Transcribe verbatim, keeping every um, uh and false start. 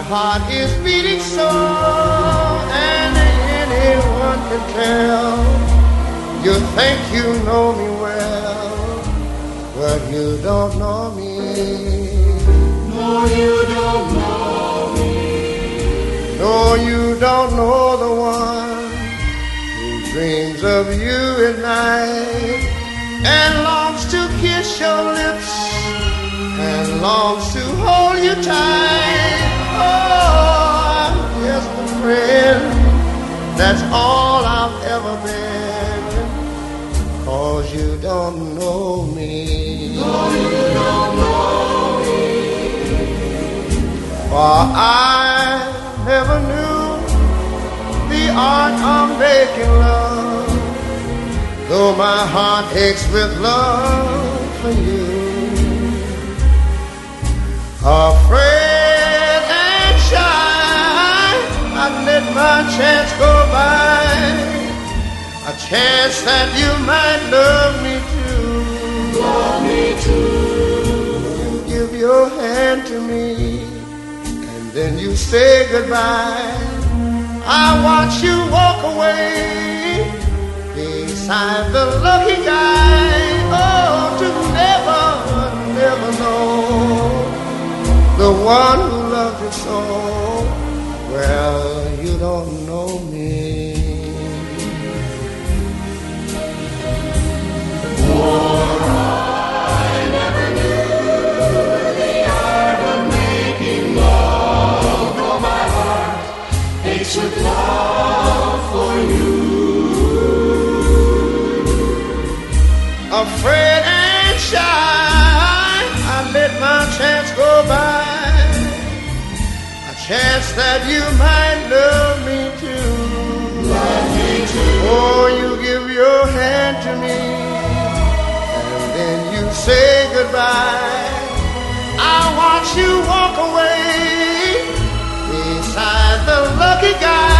heart is beating so, and anyone can tell. You think you know me well, but you don't know me. No, you don't know me. No, you don't know the one who dreams of you at night and longs to kiss your lips and longs to hold you tight. Oh, I'm just a friend, that's all I've ever been, 'cause you don't know me. No, you don't know me. For I never knew the art of making love, though my heart aches with love for you. Afraid and shy, I let my chance go by, a chance that you might love me too. Love me too. You give your hand to me, and then you say goodbye. I watch you walk away beside the lucky guy. Oh, to never, never know the one who loved you so. Well, you don't know me. For I never knew the art of making love, though my heart aches with love for you. Afraid and shy, I let my chance go by, a chance that you might love me too. Love me too. Oh, you give your hand to me, and then you say goodbye. I watch you walk away beside the lucky guy.